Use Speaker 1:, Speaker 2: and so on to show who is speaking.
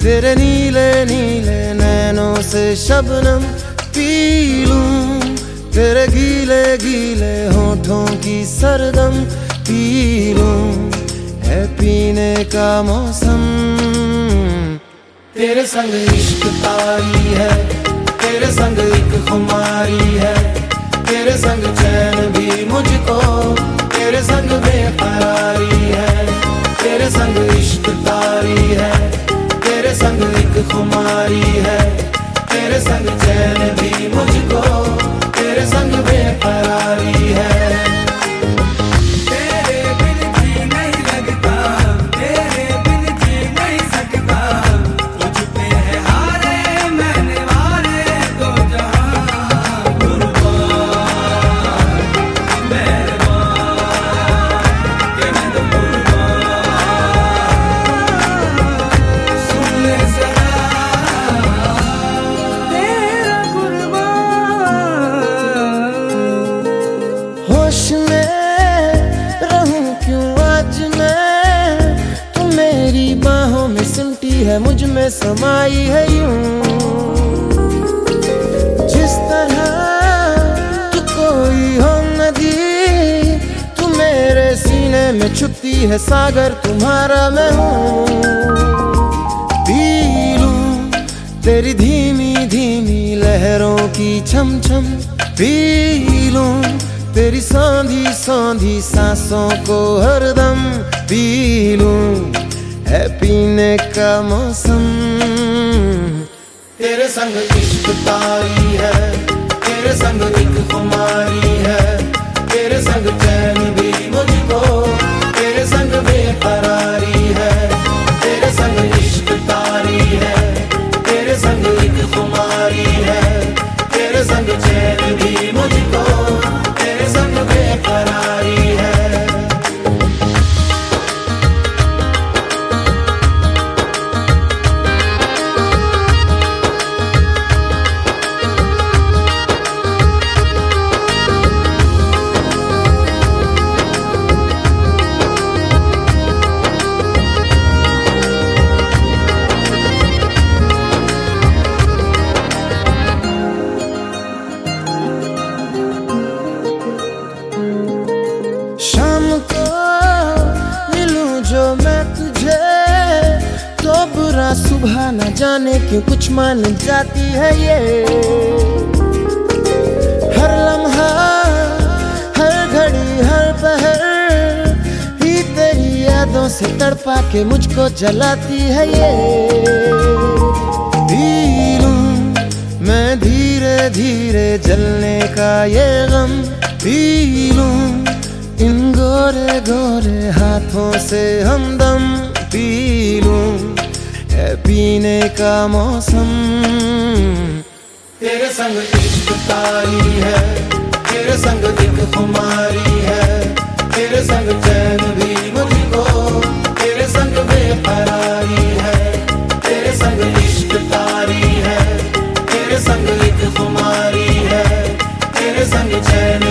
Speaker 1: तेरे नीले नीले नैनों से शबनम पी लूं, तेरे गीले गीले होठों की सरदम पी लूं, है पीने का मौसम। तेरे संग इश्क तारी है, तेरे संग एक खुमारी है, तेरे संग चैन भी मुझको, तेरे संग बेकरारी है। तेरे संग इश्क तारी है, तेरे संग एक खुमारी है, तेरे संग चैन भी मुझको, तेरे संग बेकरारी है। होश में रहूं क्यों आज मैं, तू मेरी बाहों में सिमटी है, मुझ में समाई है यूं। जिस तरह तू कोई हो नदी, तू मेरे सीने में छुपती है सागर, तुम्हारा मैं हूँ। पी लूं तेरी धीमी धीमी लहरों की छम छम, पी लूं तेरी सांधी सांधी सांसों को हरदम, पी लूं है पीने का मौसम। तेरे संग इश्क तारी है, तेरे संग एक खुमारी है, तेरे संग चैन भी मुझको, तेरे संग बेकरारी है। तेरे संग इश्क तारी है, तेरे संग एक खुमारी है, तेरे संग चैन भी मुझको, तेरे संग बेकरारी है। शाम को मिलूं जो मैं तुझे, तो बुरा सुबह न जाने क्यों कुछ मान जाती है ये। हर लम्हा हर घड़ी हर पहर ही तेरी यादों से तड़पा के मुझको जलाती है ये। पी लूं मैं धीरे धीरे जलने का ये गम, पी लूं इन गोरे गोरे हाथों से हमदम, पी लूं है पीने का मौसम। तेरे संग इश्क तारी है, तेरे संग एक खुमारी है, तेरे संग चैन भी मुझको, तेरे संग बेकरारी है। तेरे संग इश्क तारी है, तेरे संग एक खुमारी है, तेरे संग चैन